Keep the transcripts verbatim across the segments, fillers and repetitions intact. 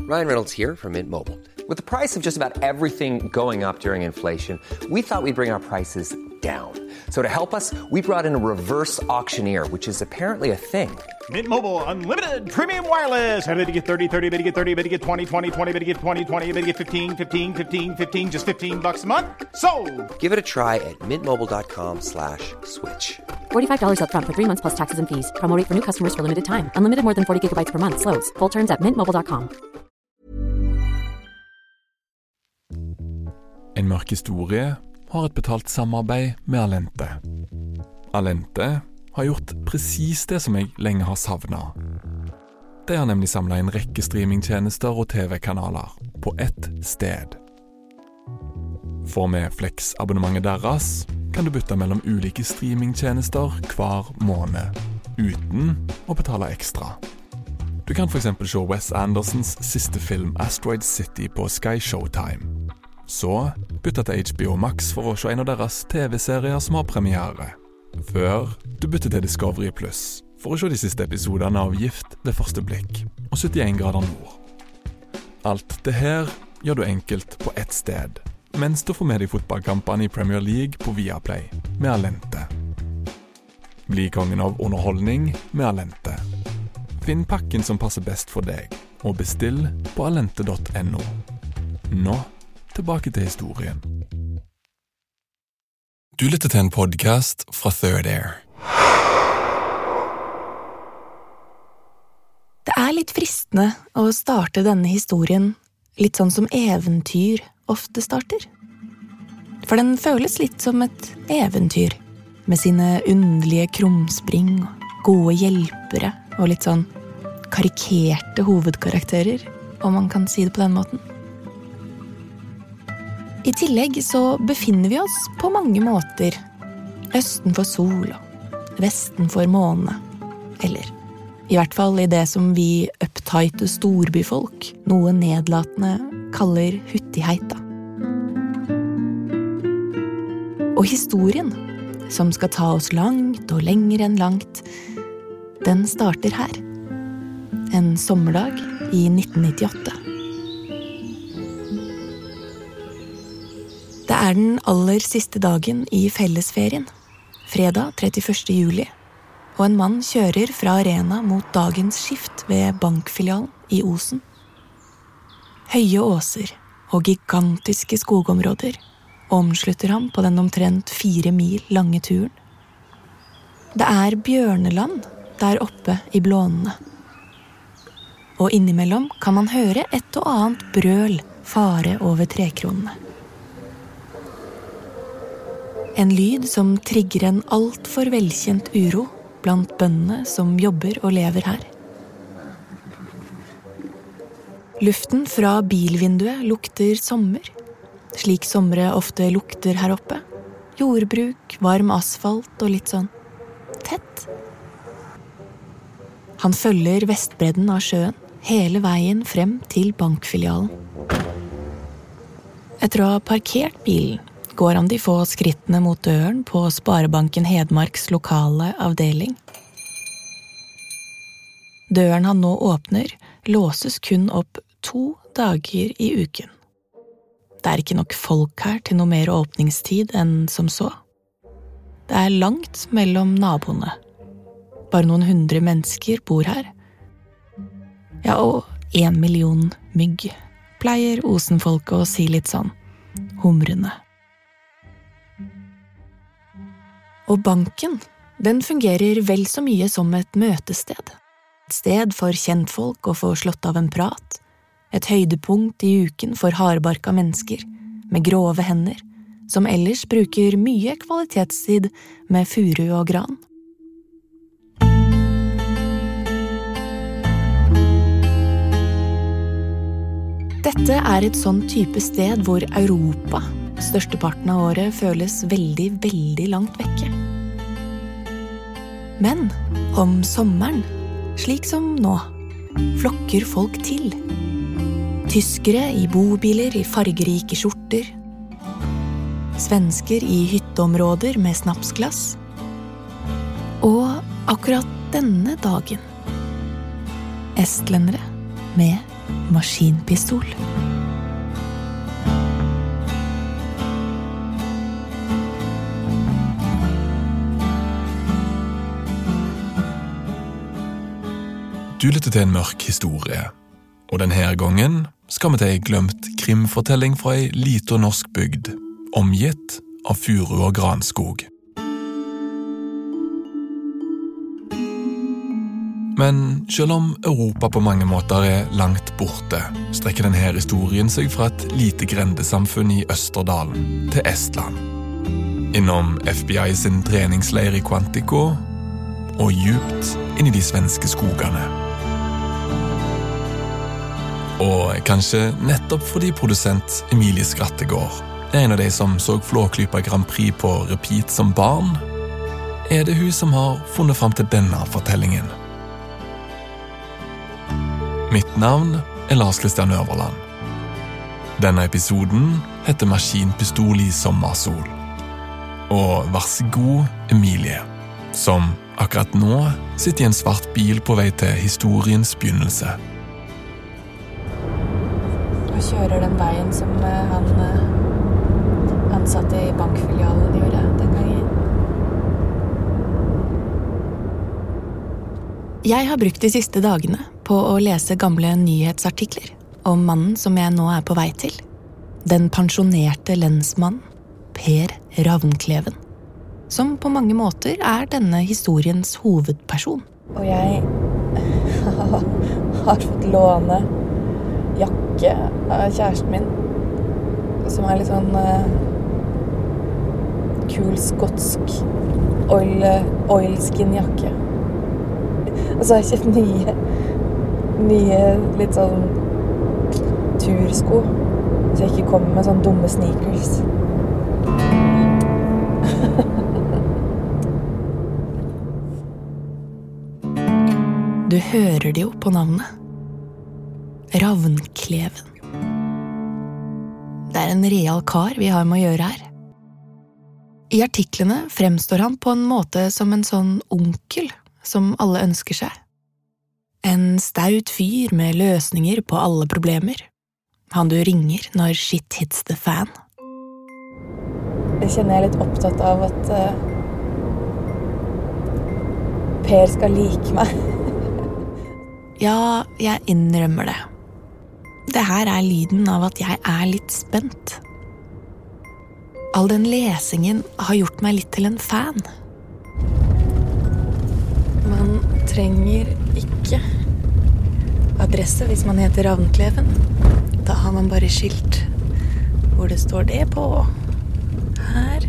Ryan Reynolds here from Mint Mobile. With the price of just about everything going up during inflation, we thought we'd bring our prices down. So to help us, we brought in a reverse auctioneer, which is apparently a thing. Mint Mobile Unlimited Premium Wireless. How to get thirty, thirty, how to get thirty, how to get twenty, twenty, twenty, how to get twenty, twenty, how to get fifteen, fifteen, fifteen, fifteen, just fifteen bucks a month? Sold! Give it a try at mintmobile.com slash switch. forty-five dollars up front for three months plus taxes and fees. Promo rate for new customers for limited time. Unlimited more than forty gigabytes per month. Slows full terms at mint mobile dot com. En mørk historie har et betalt samarbeid med Allente. Allente har gjort precis det som jeg lenge har savnet. De har nemlig samlet en rekke streamingtjenester og T V-kanaler på ett sted. For med Flex-abonnementet deres kan du bytte mellom ulike streamingtjenester hver måned, uten å betale ekstra. Du kan for eksempel se Wes Andersons siste film Asteroid City på Sky Showtime. Så bytte til H B O Max for å se en av deres T V-serier som har premiere. Før du bytte til Discovery Plus for å se de siste episodene av Gift ved første blikk og syttien grader nord. Alt det her gjør du enkelt på ett sted, mens du får med deg fotballkampene i Premier League på Viaplay med Allente. Bli kongen av underholdning med Allente. Finn pakken som passer best for deg, og bestill på allente dot no. Nå tilbake til historien. Du lytter til en podcast fra Third Air. Det er litt fristende å starte denne historien litt sånn som eventyr ofte starter. For den føles litt som et eventyr, med sine underlige krumspring, gode hjelpere og litt sånn karikerte hovedkarakterer, om man kan si det på den måten. I tillegg så befinner vi oss på mange måter østen for sol og vesten for måne, eller i hvert fall i det som vi uptighte storbyfolk, noe nedlatende, kaller huttigheita. Og historien, som skal ta oss langt og lenger enn langt, den starter her. En sommerdag i nitten nittiåtte. Det er den aller siste dagen i fellesferien, fredag trettiførste juli, og en mann kjører fra Arena mot dagens skift ved bankfilialen i Osen. Høye åser og gigantiske skogområder omslutter ham på den omtrent fire mil lange turen. Det er bjørneland der oppe i blånene. Og innimellom kan man høre et og annet brøl fare over trekronene. En lyd som trigger en alt for velkjent uro blant bøndene som jobber og lever her. Luften fra bilvinduet lukter sommer, slik sommere ofte lukter her oppe. Jordbruk, varm asfalt og litt sånn tett. Han følger vestbredden av sjøen hele veien frem til bankfilialen. Etter å ha parkert bilen går han de få skrittene mot døren på Sparebanken Hedmarks lokale avdeling. Døren han nå åpner låses kun opp to dager i uken. Det er ikke nok folk her til noe mer åpningstid enn som så. Det er langt mellom naboene. Bare noen hundre mennesker bor her. Ja, og en million mygg, pleier Osenfolket å si litt sånn, humrende. Og banken, den fungerer vel så mye som et møtested. Et sted for kjentfolk å få slått av en prat. Et høydepunkt i uken for hardbarka mennesker, med grove hender, som ellers bruker mye kvalitetstid med furu og gran. Dette er et sånn type sted hvor Europa, størsteparten av året, føles veldig, veldig langt vekke. Men om sommeren, slik som nå, flokker folk til. Tyskere i bobiler i fargerike skjorter. Svensker i hytteområder med snapsglass. Og akkurat denne dagen, estlendere med maskinpistol. Du lytter til en mørk historie, og denne gangen skal vi til en glemt krimfortelling fra en liten norsk bygd, omgitt av furu og granskog. Men selv om Europa på mange måter er langt borte, strekker denne historien seg fra et lite grendesamfunn i Østerdalen til Estland. Innom F B I sin treningsleir i Quantico, og djupt inn i de svenske skogene. Og kanskje nettopp fordi produsent Emilie Skrattegård er en av de som så Flåklypa Grand Prix på repeat som barn, er det hun som har funnet fram til denne fortellingen. Mitt navn er Lars Kristian Øverland. Denne episoden heter Maskinpistol i sommersol. Og vær så god, Emilie, som akkurat nå sitter i en svart bil på vei til historiens begynnelse. Og kjører den veien som han ansatte i bankfilialen gjorde den gangen. Jeg har brukt de siste dagene på å lese gamle nyhetsartikler om mannen som jeg nå er på vei til. Den pensjonerte lensmannen, Per Ravnkleven, som på mange måter er denne historiens hovedperson. Og jeg har fått låne jakke av kjæresten min, som er litt sånn uh, kul skotsk oil, oilskin-jakke. Og så har jeg kjøpt nye, nye litt sånn tursko, så jeg ikke kommer med sånne dumme sneakers. Du hører det jo på navnet. Ravnkleven. Det er en real kar vi har med å gjøre her. I artiklene fremstår han på en måte som en sånn onkel som alle ønsker seg. En staut fyr med løsninger på alle problemer. Han du ringer når shit hits the fan. Jeg kjenner jeg er litt opptatt av at uh, Per skal like meg. Ja, jeg innrømmer det. Det her er lyden av at jeg er litt spent. All den lesingen har gjort meg litt til en fan. Man trenger ikke adresse hvis man heter Ravnkleven. Da har man bare skilt hvor det står det på. Her.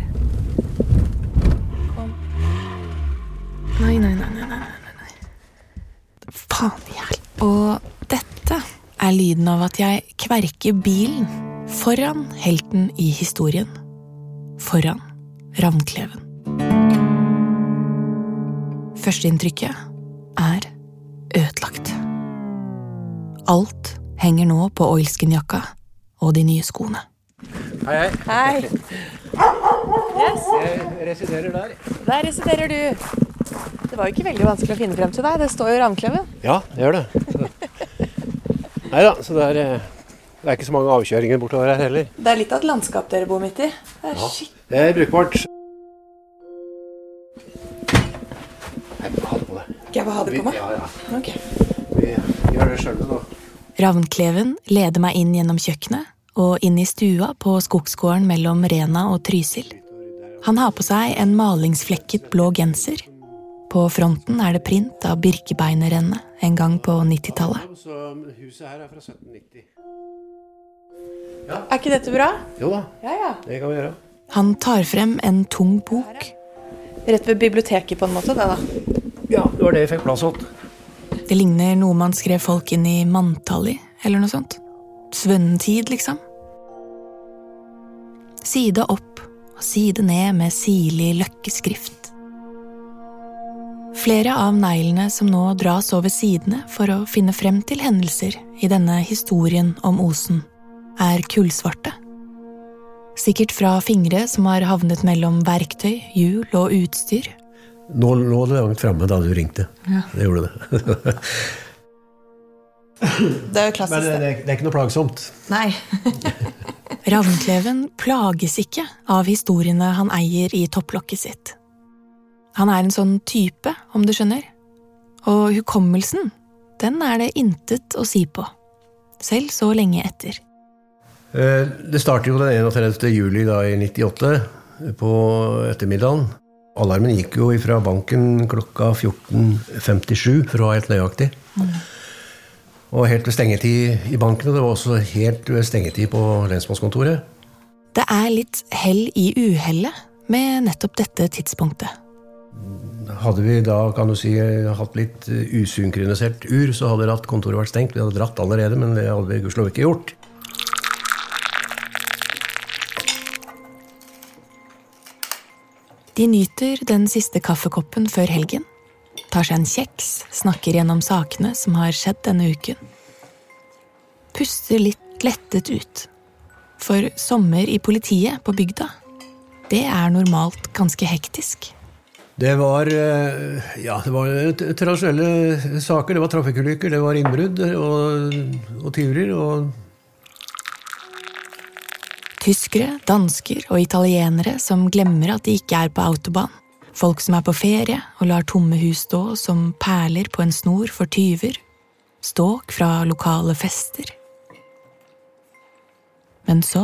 Kom. Nei, nei, nei, nei, nei, nei. Faen i hel. Og dette er lyden av at jeg kverker bilen foran helten i historien. Foran Ravnkleven. Førsteinntrykket er ødelagt. Alt henger nå på oilskin-jakka og de nye skoene. Hei, hei. Hei. Yes. Jeg residerer der. Der residerer du. Det var jo ikke veldig vanskelig å finne frem til deg. Det står jo Ravnkleven. Ja, det gjør det. Neida, så det er, det er ikke så mange avkjøringer bortover her heller. Det er litt av et landskap dere bor midt i. Det er Ja, shit. det er brukbart. Nei, ha det på det. Skal jeg bare ha det på meg? Ja, ja. Ok. Vi gjør det selv nå. Ravnkleven leder meg inn gjennom kjøkkenet og inn i stua på skogsgården mellom Rena og Trysil. Han har på seg en malingsflekket blå genser. På fronten er det print av Birkebeinerrennet en gang på nittitallet. Så huset her er fra sytten nitti. Er ikke dette bra? Jo da, Ja, ja. det kan vi gjøre. Han tar frem en tung bok. Rett ved biblioteket på en måte, det da. Ja, det var det jeg fikk plass åt. Det ligner noe man skrev folk inn i manntall i, eller noe sånt. Svunnen tid, liksom. Side opp og side ned med sirlig løkkeskrift. Flere av neglene som nå dras over sidene for å finne frem til hendelser i denne historien om Osen, er kullsvarte. Sikkert fra fingre som har havnet mellom verktøy, hjul og utstyr. Nå lå det langt fremme da du ringte. Ja. Det gjorde det. Det er jo klassisk. Men det, det, det er ikke noe plagsomt. Nei. Ravnkleven plages ikke av historiene han eier i topplokket sitt. Han er en sånn type, om du skjønner. Og hukommelsen, den er det intet å si på. Selv så lenge etter. Det startet jo den enogtredivte juli da, i nittiåtte på ettermiddagen. Alarmen gikk jo fra banken klokka fjorten femtisju, for å ha helt nøyaktig. Mm. Og helt ved stengetid i banken, og det var også helt ved stengetid på lensmannskontoret. Det er litt hell i uhellet med nettopp dette tidspunktet. Hadde vi da, kan du si, hatt litt usynkronisert ur, så hadde ratt kontoret vært stengt. Vi hadde dratt allerede, men det hadde vi gudskjelov ikke gjort. De nyter den siste kaffekoppen før helgen. Tar seg en kjeks, snakker gjennom sakene som har skjedd denne uken. Puster litt lettet ut. For sommer i politiet på bygda, det er normalt ganske hektisk. Det var, ja, det var tradisjonelle saker. Det var trafikkulykker, det var innbrudd og, og tyverier. Og tyskere, dansker og italienere som glemmer at de ikke er på autobahn. Folk som er på ferie og lar tomme hus stå som perler på en snor for tyver. Ståk fra lokale fester. Men så...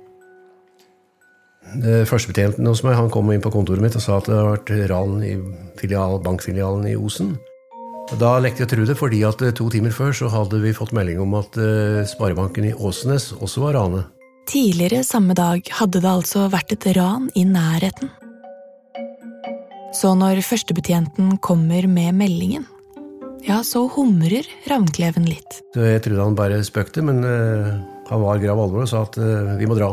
Førstebetjenten hos meg, han kom inn på kontoret mitt og sa at det hadde vært ran i filial, bankfilialen i Osen. Da lekte jeg å tro det, fordi at to timer før så hadde vi fått melding om at Sparebanken i Åsnes også var ranet. Tidligere samme dag hadde det altså vært et ran i nærheten. Så når førstebetjenten kommer med meldingen, ja, så humrer Ravnkleven litt. Jeg trodde han bare spøkte, men uh, han var grav alvor og sa at uh, vi må dra.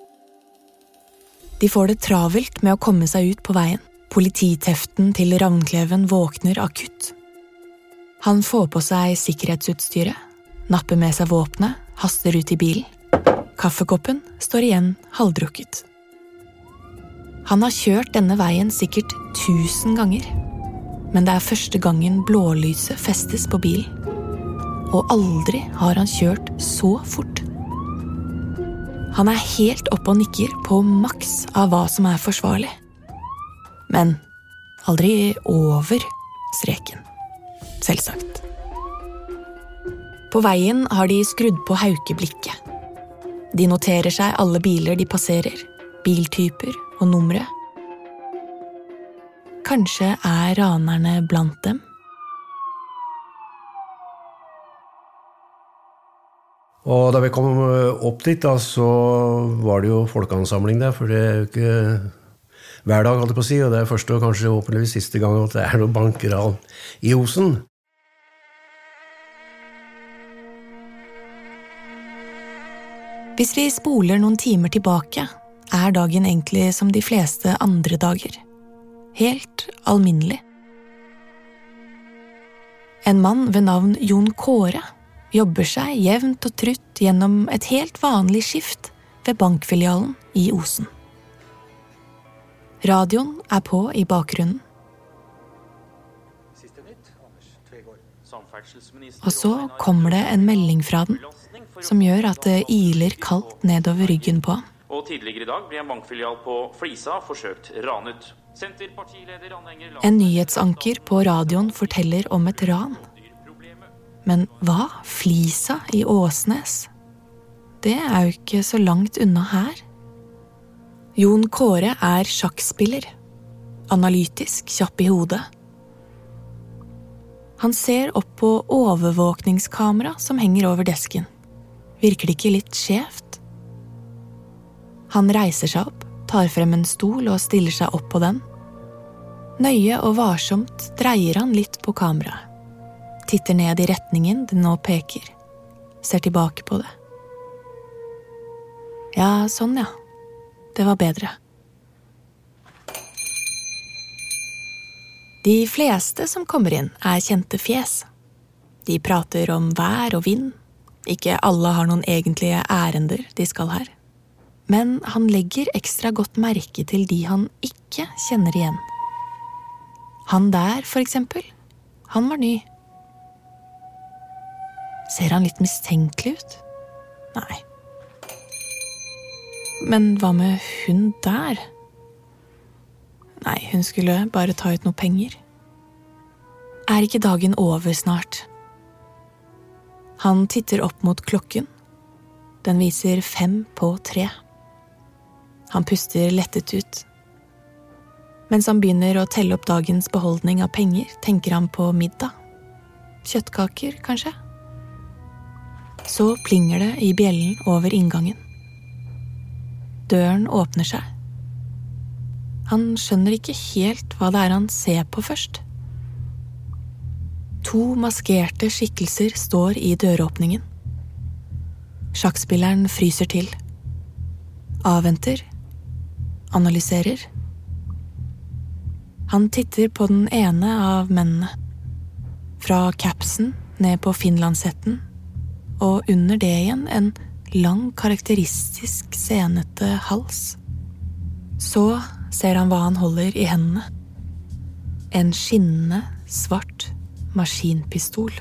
De får det travelt med å komme seg ut på veien. Polititeften til Ravnkleven våkner akutt. Han får på seg sikkerhetsutstyret, napper med seg våpnet, haster ut i bilen. Kaffekoppen står igjen halvdrukket. Han har kjørt denne veien sikkert tusen ganger, men det er første gangen blålyset festes på bilen. Og aldri har han kjørt så fort. Han er helt oppe og nikker på maks av hva som er forsvarlig. Men aldri over streken, selvsagt. På veien har de skrudd på haukeblikket. De noterer seg alle biler de passerer, biltyper og numre. Kanskje er ranerne blant dem? Og da vi kom opp dit, da, så var det jo folkeansamling der, for det er jo ikke hver dag, holdt jeg på å si, og det er første og kanskje åpenligvis siste gang at det er noen bankran i Osen. Hvis vi spoler noen timer tilbake, er dagen egentlig som de fleste andre dager. Helt alminnelig. En mann ved navn Jon Kåre jobber seg jevnt og trutt gjennom et helt vanlig skift ved bankfilialen i Osen. Radioen er på i bakgrunnen. Og så kommer det en melding fra den, som gjør at det iler kaldt nedover ryggen på ham. Og tidligere i dag ble en bankfilial på Flisa forsøkt ranet. En nyhetsanker på radioen forteller om et ran. Men hva? Flisa i Åsnes? Det er jo ikke så langt unna her. Jon Kåre er sjakkspiller. Analytisk, kjapp i hodet. Han ser opp på overvåkningskamera som henger over desken. Virker det ikke litt skjevt? Han reiser seg opp, tar frem en stol og stiller seg opp på den. Nøye og varsomt dreier han litt på kameraet. Titter ned i retningen det nå peker. Ser tilbake på det. Ja, sånn ja. Det var bedre. De fleste som kommer inn er kjente fjes. De prater om vær og vind. Ikke alle har noen egentlige ærender de skal her. Men han legger ekstra godt merke til de han ikke kjenner igjen. Han der, for eksempel. Han var ny. Ser han litt mistenkelig ut? Nei. Men hva med hun der? Nei, hun skulle bare ta ut noe penger. Er ikke dagen over snart? Han titter opp mot klokken. Den viser fem på tre. Han puster lettet ut. Mens han begynner å telle opp dagens beholdning av penger, tenker han på middag. Kjøttkaker, kanskje? Så plinger det i bjellen over inngangen. Døren åpner seg. Han skjønner ikke helt hva det er han ser på først. To maskerte skikkelser står i døråpningen. Sjakkspilleren fryser til. Avventer. Analyserer. Han titter på den ene av mennene. Fra capsen ned på finlandshetten, og under det igjen en lang, karakteristisk senete hals. Så ser han hva han holder i hendene. En skinnende, svart maskinpistol.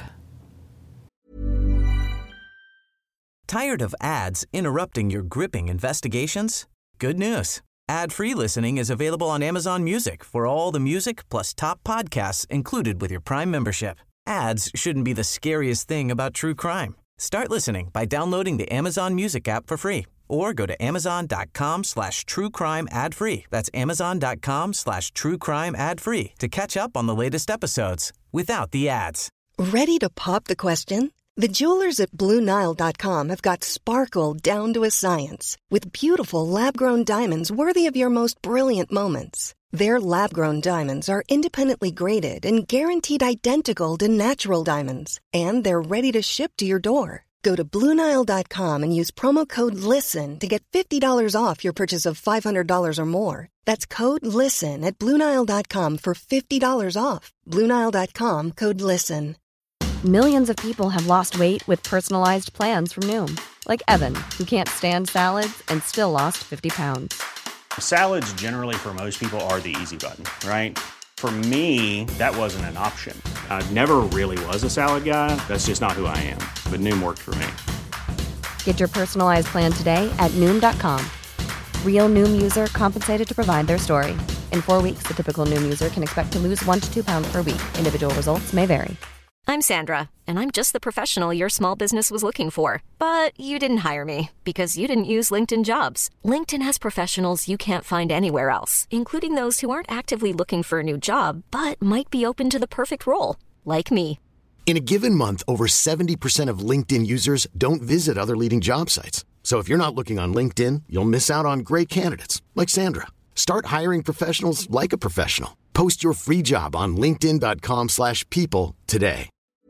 Tired of ads interrupting your gripping investigations? Good news. Ad-free listening is available on Amazon Music for all the music plus top podcasts included with your Prime membership. Ads shouldn't be the scariest thing about true crime. Start listening by downloading the Amazon Music app for free or go to amazon.com slash true crime ad free. That's amazon.com slash true crime ad free to catch up on the latest episodes without the ads. Ready to pop the question? The jewelers at Blue Nile dot com have got sparkle down to a science with beautiful lab-grown diamonds worthy of your most brilliant moments. Their lab-grown diamonds are independently graded and guaranteed identical to natural diamonds, and they're ready to ship to your door. Go to Blue Nile dot com and use promo code LISTEN to get fifty dollars off your purchase of five hundred dollars or more. That's code LISTEN at Blue Nile dot com for fifty dollars off. Blue Nile dot com, code LISTEN. Millions of people have lost weight with personalized plans from Noom. Like Evan, who can't stand salads and still lost fifty pounds. Salads generally for most people are the easy button, right? For me, that wasn't an option. I never really was a salad guy. That's just not who I am. But Noom worked for me. Get your personalized plan today at Noom dot com. Real Noom user compensated to provide their story. In four weeks, the typical Noom user can expect to lose one to two pounds per week. Individual results may vary. I'm Sandra, and I'm just the professional your small business was looking for. But you didn't hire me because you didn't use LinkedIn Jobs. LinkedIn has professionals you can't find anywhere else, including those who aren't actively looking for a new job, but might be open to the perfect role, like me. In a given month, over seventy percent of LinkedIn users don't visit other leading job sites. So if you're not looking on LinkedIn, you'll miss out on great candidates, like Sandra. Start hiring professionals like a professional. Post your free job on linkedin.com slash people today.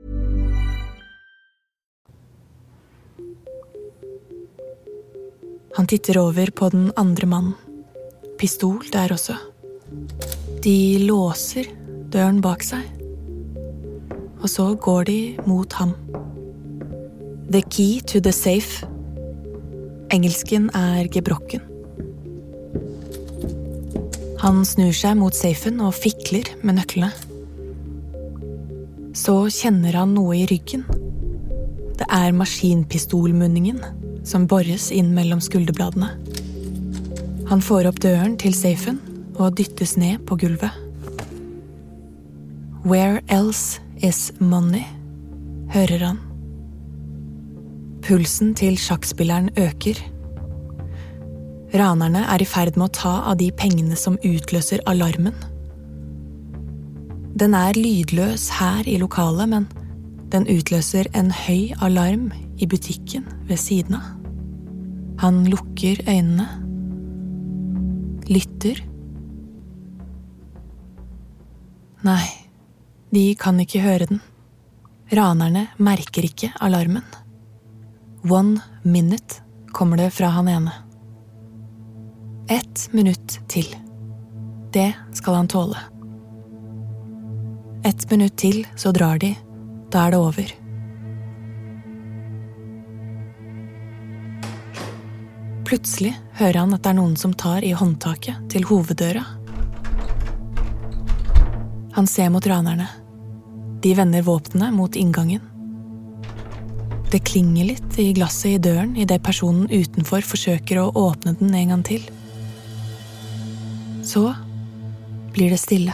Han titter over på den andre mannen. Pistol der også. De låser døren bak seg. Og så går de mot ham. The key to the safe. Engelsken er gebrokken. Han snur seg mot safen og fikler med nøklene. Så kjenner han noe i ryggen. Det er maskinpistolmunningen som borres inn mellom skulderbladene. Han får opp døren til safen og dyttes ned på gulvet. Where else is money? Hører han. Pulsen til sjakkspilleren øker. Ranerne er i ferd med å ta av de pengene som utløser alarmen. Den er lydløs her i lokalet, men den utløser en høy alarm i butikken ved siden av. Han lukker øynene. Lytter. Nei, de kan ikke høre den. Ranerne merker ikke alarmen. One minute kommer det fra han ene. Ett minutt til. Det skal han tåle. Ett minutt til, så drar de. Da er det over. Plutselig hører han at det er noen som tar i håndtaket til hoveddøra. Han ser mot ranerne. De vender våpnene mot inngangen. Det klinger litt i glasset i døren i det personen utenfor forsøker å åpne den en gang til. Så blir det stille.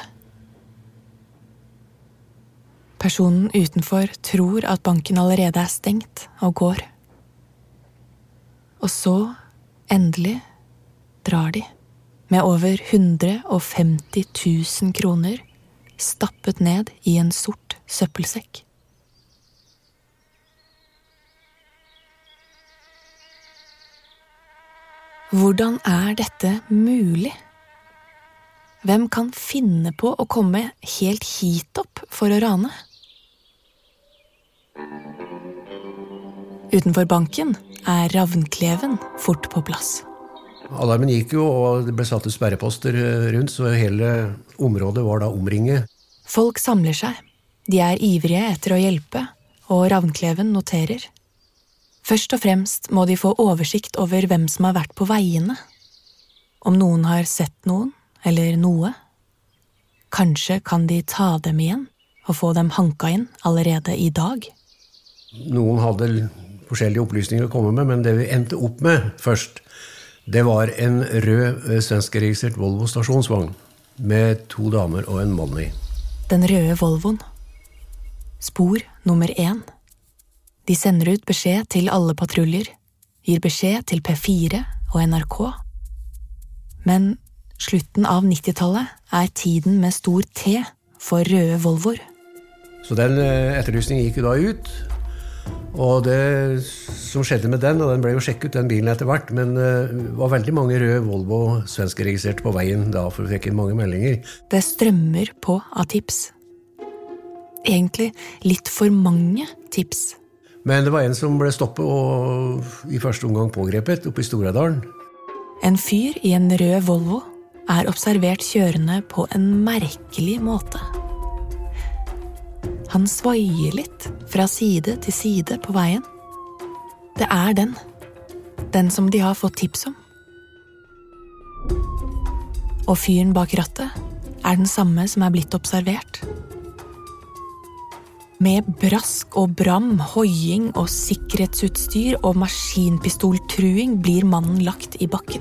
Personen utenfor tror at banken allerede er stengt og går. Og så, endelig, drar de, med over hundre og femti tusen kroner, stappet ned i en sort søppelsekk. Hvordan er dette mulig? Hvem kan finne på å komme helt hit opp for å rane? Utenfor banken er ravnkleven fort på plass. Alarmen gikk jo, og det ble satt ut sperreposter rundt, så hele området var da omringet. Folk samler seg. De er ivrige etter å hjelpe, og ravnkleven noterer. Først og fremst må de få oversikt over hvem som har vært på veiene. Om noen har sett noen, eller noe. Kanskje kan de ta dem igjen, og få dem hanka inn allerede i dag. Noen hadde forskjellige opplysninger å komme med, men det vi endte opp med først, det var en rød svenskregistrert Volvo stasjonsvogn, med to damer og en mann i. Den røde Volvoen. Spor nummer én. De sender ut beskjed til alle patruljer, gir beskjed til P fire og N R K. Men slutten av nittitallet er tiden med stor T for røde Volvoer. Så den etterlysningen gikk jo da ut, og det som skjedde med den, og den ble jo sjekket den bilen etter hvert, men det var veldig mange røde Volvo svenskregistrert på veien da, for vi fikk inn mange meldinger. Det strømmer på av tips. Egentlig litt for mange tips. Men det var en som ble stoppet og i første omgang pågrepet oppe i Storadalen. En fyr i en rød Volvo er observert kjørende på en merkelig måte. Han svaier litt fra side til side på veien. Det er den. Den som de har fått tips om. Og fyren bak rattet er den samme som er blitt observert. Med brask og bram, hoiing og sikkerhetsutstyr og maskinpistoltruing blir mannen lagt i bakken.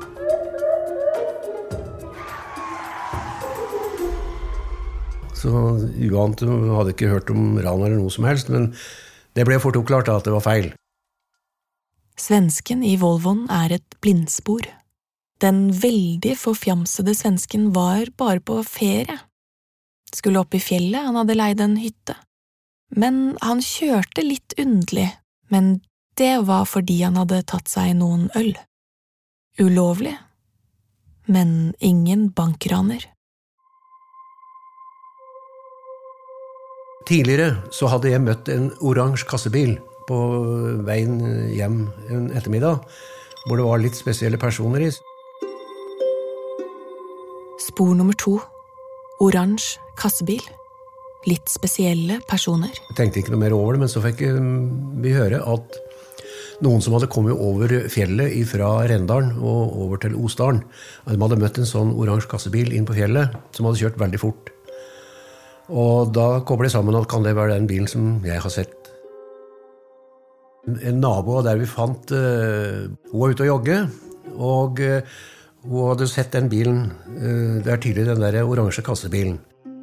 Så uant hadde ikke hørt om ran eller noe som helst, men det ble fort oppklart at det var feil. Svensken i Volvoen er et blindspor. Den veldig forfjamsede svensken var bare på ferie. Skulle opp i fjellet, han hadde leid en hytte. Men han kjørte litt underlig, men det var fordi han hadde tatt seg noen øl. Ulovlig, men ingen bankraner. Tidligere så hadde jeg møtt en oransje kassebil på veien hjem en ettermiddag, hvor det var litt spesielle personer i. Spor nummer to. Oransje kassebil. Litt spesielle personer. Jeg tenkte ikke noe mer over det, men så fikk vi høre at noen som hadde kommet over fjellet fra Rendalen og over til Osdalen, de hadde møtt en sånn oransje kassebil inn på fjellet, som hadde kjørt veldig fort. Og da kobler jeg sammen at kan det være den bilen som jeg har sett. En nabo der vi fant, uh, hun var ute å jogge, og uh, hun hadde sett den bilen, uh, det er tydelig den der oransje kassebilen.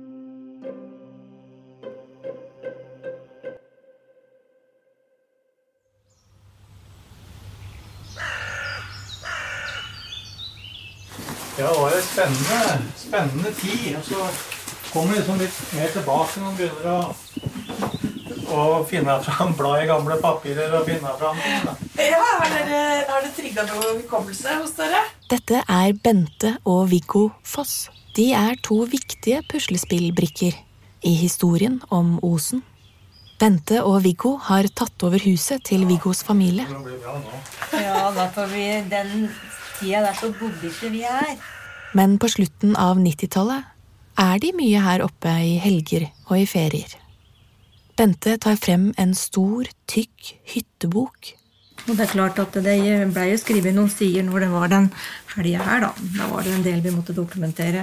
Ja, det var en spennende, spennende tid, og så kommer liksom litt mer tilbake når man begynner å, å finne fram blad i gamle papirer og finne fram. Ja, har dere, har dere trygget noe hukommelse hos dere? Dette er Bente og Viggo Foss. De er to viktige puslespillbrikker i historien om Osen. Bente og Viggo har tatt over huset til Viggos familie. Ja, da får vi den tida der så bodde ikke vi her. Men på slutten av nittitallet er de mye her oppe i helger og i ferier. Bente tar frem en stor, tykk hyttebok. Og det er klart at det ble jo skrevet noen sider når det var den helgen her da. Da var det en del vi måtte dokumentere.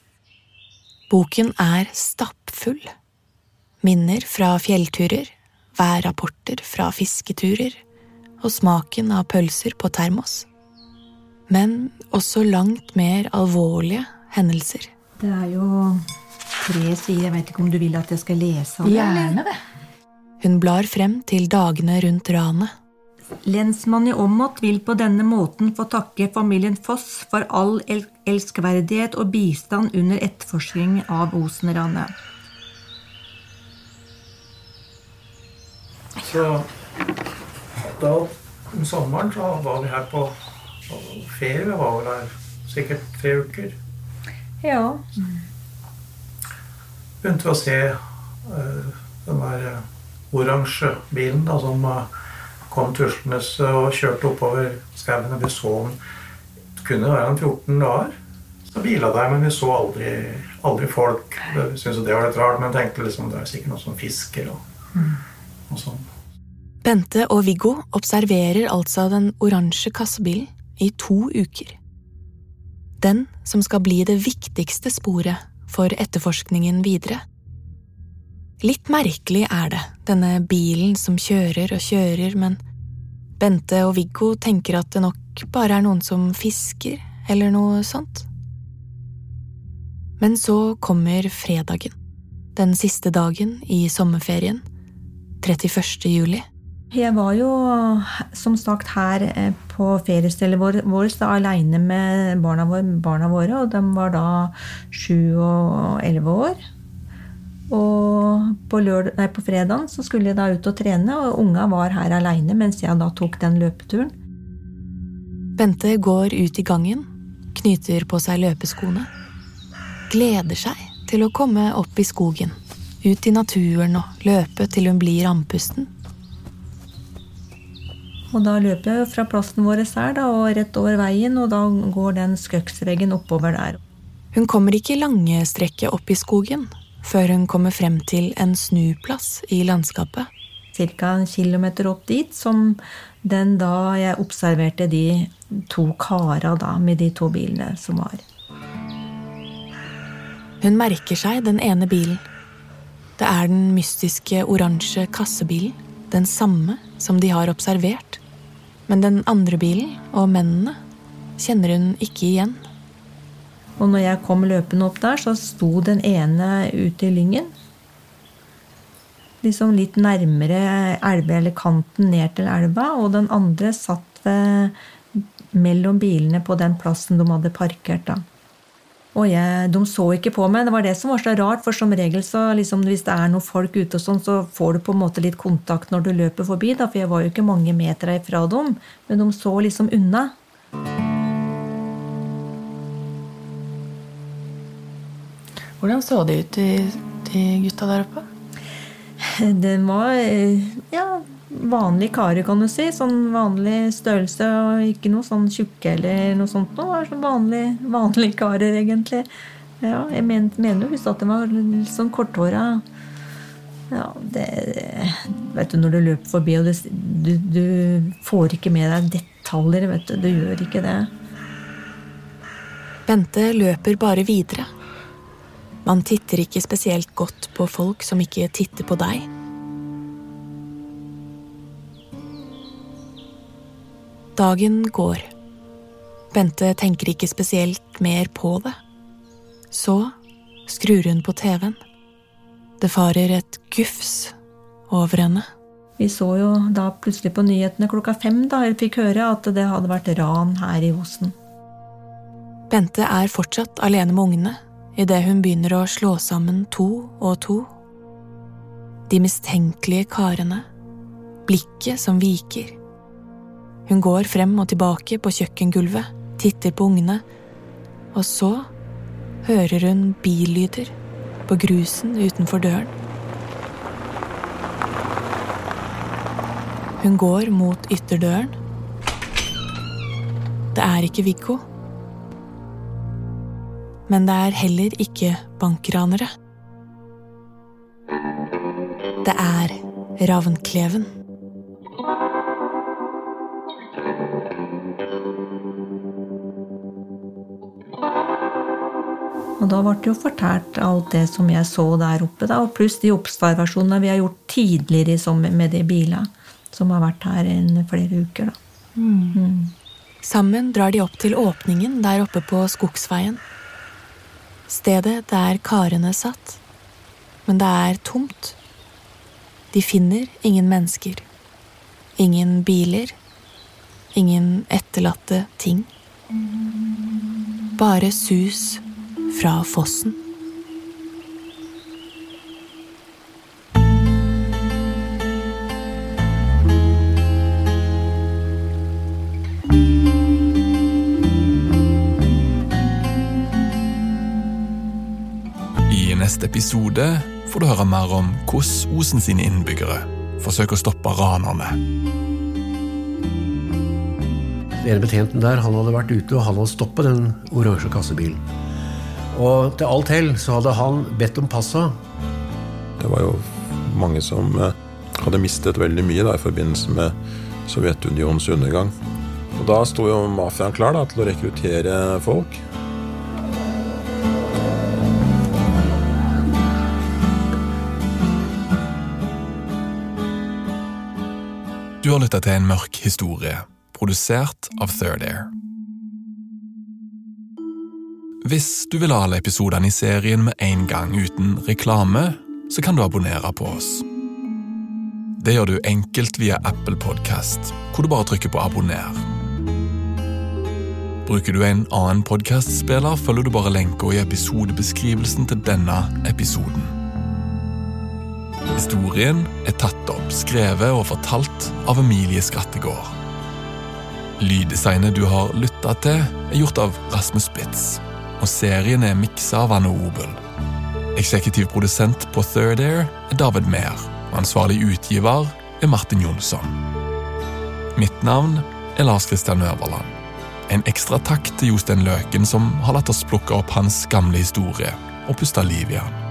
Boken er stappfull. Minner fra fjellturer, værrapporter fra fisketurer og smaken av pølser på termos. Men også langt mer alvorlige hendelser. Det er jo tre sider, jeg vet ikke om du vil at jeg skal lese om det. Gjerne det. Hun blar frem til dagene rundt ranet. Lensmann i Åmot vil på denne måten få takke familien Foss for all el elskverdighet og bistand under etterforskning av Osen-ranet. Så da om sommeren så var vi her på, på ferie, vi var vel her sikkert tre uker. Ja. Begynte vi å se uh, den der uh, oransje bilen da, som uh, kom tuslenes og kjørte oppover skauen, og vi så den. Det kunne være en fjorten dager. Så bila der, men vi så aldri, aldri folk. Vi syntes det var litt rart, men tenkte liksom det er sikkert noe som fisker og, mm. og sånn. Bente og Viggo observerer altså den oransje kassebilen i to uker. Den som skal bli det viktigste sporet for etterforskningen videre. Litt merkelig er det, denne bilen som kjører og kjører, men Bente og Viggo tenker at det nok bare er noen som fisker, eller noe sånt. Men så kommer fredagen, den siste dagen i sommerferien, trettiførste juli. Jeg var jo, som sagt, her på feriestedet vårt, da, alene med barna våre, barna våre, og de var da sju og elleve år. Og på, lørdag, nei, på fredagen så skulle jeg da ut og trene, og unga var her alene mens jeg da tok den løpeturen. Bente går ut i gangen, knyter på seg løpeskoene, gleder seg til å komme opp i skogen, ut i naturen og løpe til hun blir andpusten. Og da løper jeg fra plassen vår her da, og rett over veien, og da går den skøksveggen oppover der. Hun kommer ikke lange strekke opp i skogen, før hun kommer frem til en snuplass i landskapet. Cirka en kilometer opp dit, som den da jeg observerte de to kara da, med de to bilene som var. Hun merker seg den ene bilen. Det er den mystiske oransje kassebilen, den samme som de har observert. Men den andre bilen og mennene kjenner hun ikke igjen. Og når jeg kom løpende opp der, så sto den ene ute i lyngen. Liksom litt nærmere elva eller kanten ned til elva, og den andre satt ved, mellom bilene på den plassen de hadde parkert da. Og jeg, de så ikke på meg, det var det som var så rart, for som regel så liksom, hvis det er noen folk ute og sånn, så får du på en måte litt kontakt når du løper forbi da, for jeg var jo ikke mange meter ifra dem, men de så liksom unna. Hvordan så det ut, de, de gutta der oppe? Den var, ja, vanlig kare, kan du si. Sånn vanlig størrelse, og ikke noe sånn tjukke eller noe sånt. Det var sånn vanlig, vanlig karer, egentlig. Ja, jeg men, mener jo at det var litt sånn korthåret. Ja, det, vet du, når du løper forbi, og det, du, du får ikke med deg detaljer, vet du. Du gjør ikke det. Bente løper bare videre. Man titter ikke spesielt godt på folk som ikke titter på deg. Dagen går. Bente tenker ikke spesielt mer på det. Så skrur hun på T V-en. Det farer et gufs over henne. Vi så jo da plutselig på nyhetene klokka fem da, jeg fikk høre at det hadde vært ran her i Osen. Bente er fortsatt alene med ungene, i det hun begynner å slå sammen to og to. De mistenkelige karene, blikket som viker. Hun går frem og tilbake på kjøkkengulvet, titter på ungene, og så hører hun billyder på grusen utenfor døren. Hun går mot ytterdøren. Det er ikke Viggo. Men det er heller ikke bankranere. Det er Ravnkleven. Og da ble det jo fortalt alt det som jeg så der oppe, da, og pluss de observasjonene vi har gjort tidligere som med de bilene, som har vært her i flere uker. Da. Mm. Mm. Sammen drar de opp til åpningen der oppe på Skogsveien. Stedet der karene satt. Men det er tomt. De finner ingen mennesker. Ingen biler. Ingen etterlatte ting. Bare sus fra fossen. I neste episode får du høre mer om hvordan Osen sine innbyggere forsøker å stoppe ranerne. Den ene betjenten der, han hadde vært ute, og han hadde stoppet den oransje kassebilen. Og til alt hell så hadde han bedt om passa. Det var jo mange som hadde mistet veldig mye da, i forbindelse med Sovjetunionens undergang. Og da stod jo mafiaen klar da, til å rekruttere folk. Du har lyttet til en mørk historie, produsert av Third Air. Hvis du vil ha alle episodene i serien med en gang uten reklame, så kan du abonnere på oss. Det gjør du enkelt via Apple Podcast, hvor du bare trykker på abonner. Bruker du en annen podcastspiller, følger du bare lenker i episodebeskrivelsen til denne episoden. Historien er tatt opp, skrevet og fortalt av Emilie Skrattegård. Lyddesignet du har lyttet til er gjort av Rasmus Spitz, og serien er mikset av Anne Obel. Eksekutiv produsent på Third Air er David Mehr, og ansvarlig utgiver er Martin Jonsson. Mitt navn er Lars Kristian Øverland. En ekstra takk til Jostein Løken som har latt oss plukke opp hans gamle historie og puste liv i han.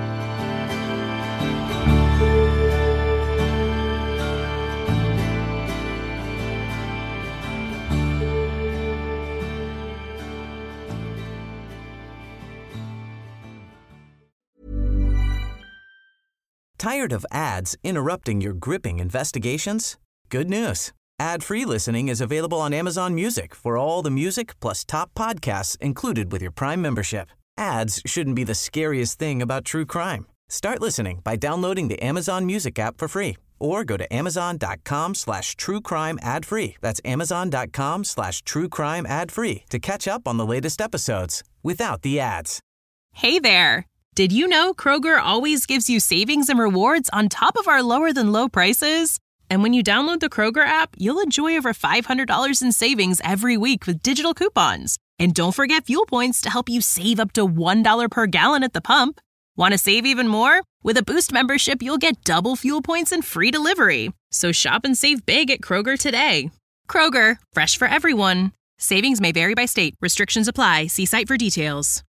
Tired of ads interrupting your gripping investigations? Good news. Ad-free listening is available on Amazon Music for all the music plus top podcasts included with your Prime membership. Ads shouldn't be the scariest thing about true crime. Start listening by downloading the Amazon Music app for free or go to amazon.com slash true crime ad free. That's amazon.com slash true crime ad free to catch up on the latest episodes without the ads. Hey there. Did you know Kroger always gives you savings and rewards on top of our lower-than-low prices? And when you download the Kroger app, you'll enjoy over five hundred dollars in savings every week with digital coupons. And don't forget fuel points to help you save up to one dollar per gallon at the pump. Want to save even more? With a Boost membership, you'll get double fuel points and free delivery. So shop and save big at Kroger today. Kroger, fresh for everyone. Savings may vary by state. Restrictions apply. See site for details.